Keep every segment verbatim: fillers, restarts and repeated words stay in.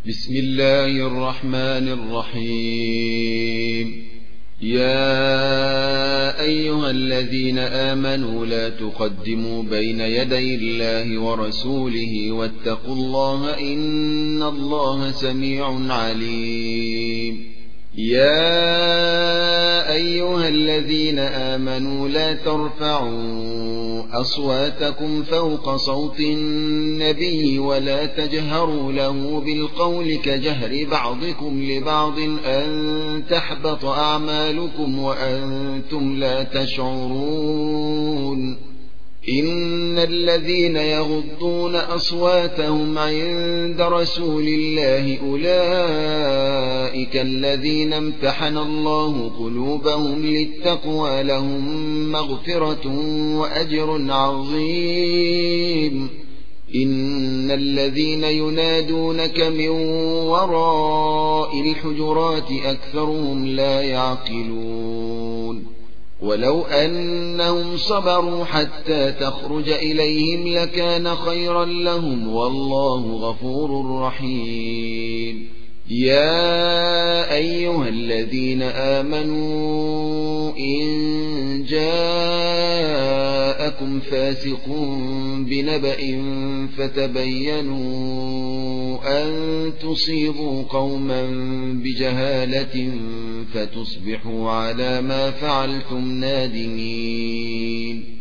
بسم الله الرحمن الرحيم. يا أيها الذين آمنوا لا تقدموا بين يدي الله ورسوله واتقوا الله إن الله سميع عليم. يا أيها الذين آمنوا لا ترفعوا أصواتكم فوق صوت النبي ولا تجهروا له بالقول كجهر بعضكم لبعض أن تحبط أعمالكم وأنتم لا تشعرون. إن الذين يغضون أصواتهم عند رسول الله أولئك الذين امتحن الله قلوبهم للتقوى لهم مغفرة وأجر عظيم. إن الذين ينادونك من وراء الحجرات أكثرهم لا يعقلون. ولو أنهم صبروا حتى تخرج إليهم لكان خيرا لهم والله غفور رحيم. يا أيها الذين آمنوا إن جاءكم فاسق بنبأ فتبينوا أن تصيبوا قوما بجهالة فتصبحوا على ما فعلتم نادمين.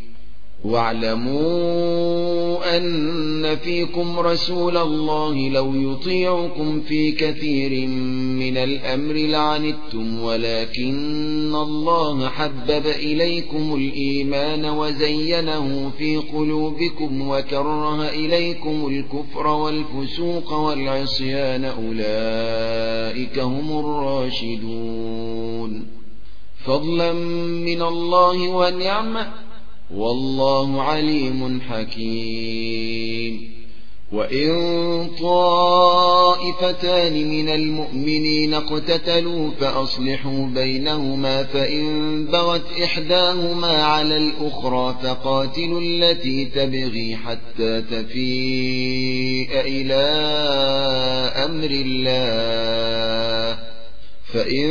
واعلموا أن فيكم رسول الله لو يطيعكم في كثير من الأمر لعنتم ولكن الله حبب إليكم الإيمان وزينه في قلوبكم وكره إليكم الكفر والفسوق والعصيان أولئك هم الراشدون. فضلا من الله ونعمة والله عليم حكيم. وإن طائفتان من المؤمنين اقتتلوا فأصلحوا بينهما فإن بغت إحداهما على الأخرى فقاتلوا التي تبغي حتى تفيء إلى أمر الله فإن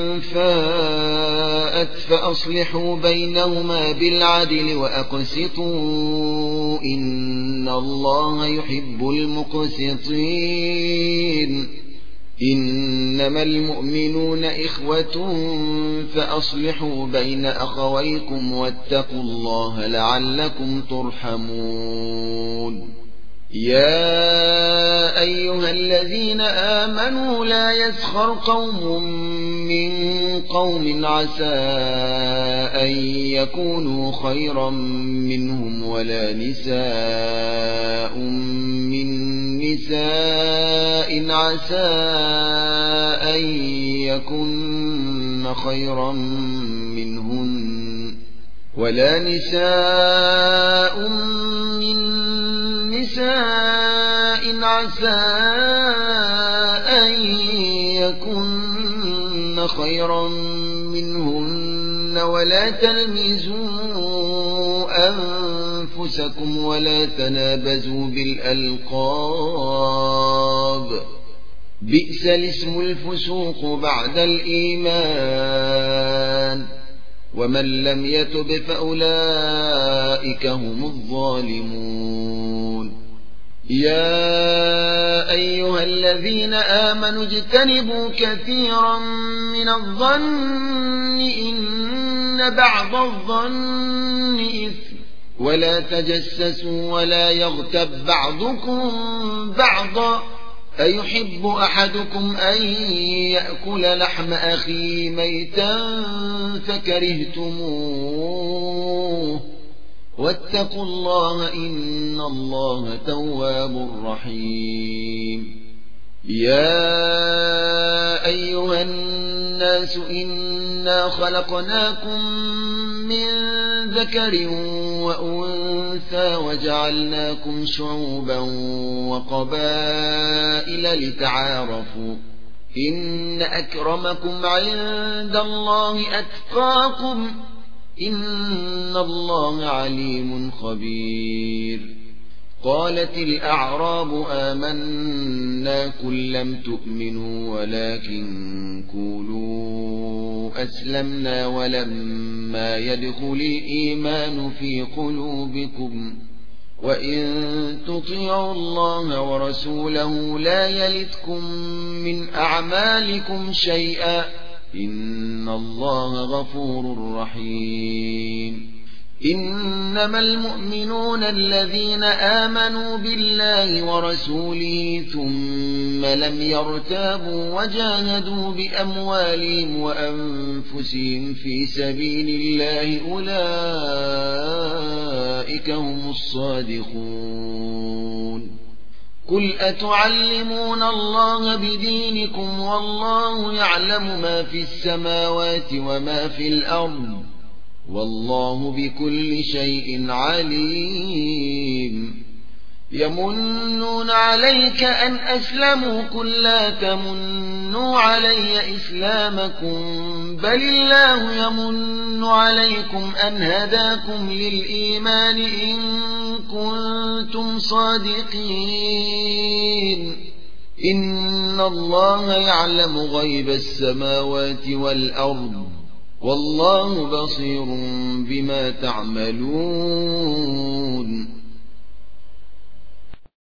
فاءت فأصلحوا بينهما بالعدل وأقسطوا إن الله يحب المقسطين. إنما المؤمنون إخوة فأصلحوا بين أخويكم واتقوا الله لعلكم ترحمون. يا أيها الذين آمنوا لا يسخر قوم من قوم عسى أن يكونوا خيرا منهم ولا نساء من نساء عسى أن يكن خيرا منهن ولا نساء من نساء عسى أن يكن خيرا منهن ولا تلمزوا أنفسكم ولا تنابزوا بالألقاب بئس الاسم الفسوق بعد الإيمان ومن لم يتب فأولئك هم الظالمون. يا أيها الذين آمنوا اجتنبوا كثيرا من الظن إن بعض الظن إثم ولا تجسسوا ولا يغتب بعضكم بعضا أيحب أحدكم أن يأكل لحم أخيه ميتا فكرهتموه واتقوا الله إن الله تواب رحيم. يا أيها الناس إنا خلقناكم من ذكر وأنثى وجعلناكم شعوبا وقبائل لتعارفوا إن أكرمكم عند الله أتقاكم إن الله عليم خبير. قالت الأعراب آمنا قل لم تؤمنوا ولكن قولوا أسلمنا ولما يدخل الإيمان في قلوبكم وإن تطيعوا الله ورسوله لا يلتكم من أعمالكم شيئا إن الله غفور رحيم إنما المؤمنون الذين آمنوا بالله ورسوله ثم لم يرتابوا وجاهدوا بأموالهم وأنفسهم في سبيل الله أولئك هم الصادقون قل أتعلمون الله بدينكم والله يعلم ما في السماوات وما في الأرض والله بكل شيء عليم يمنون عليك أن أسلموا قل لا تمنوا علي إسلامكم بل الله يمن عليكم أن هداكم للإيمان إن كنتم صادقين إن الله يعلم غيب السماوات والأرض والله بصير بما تعملون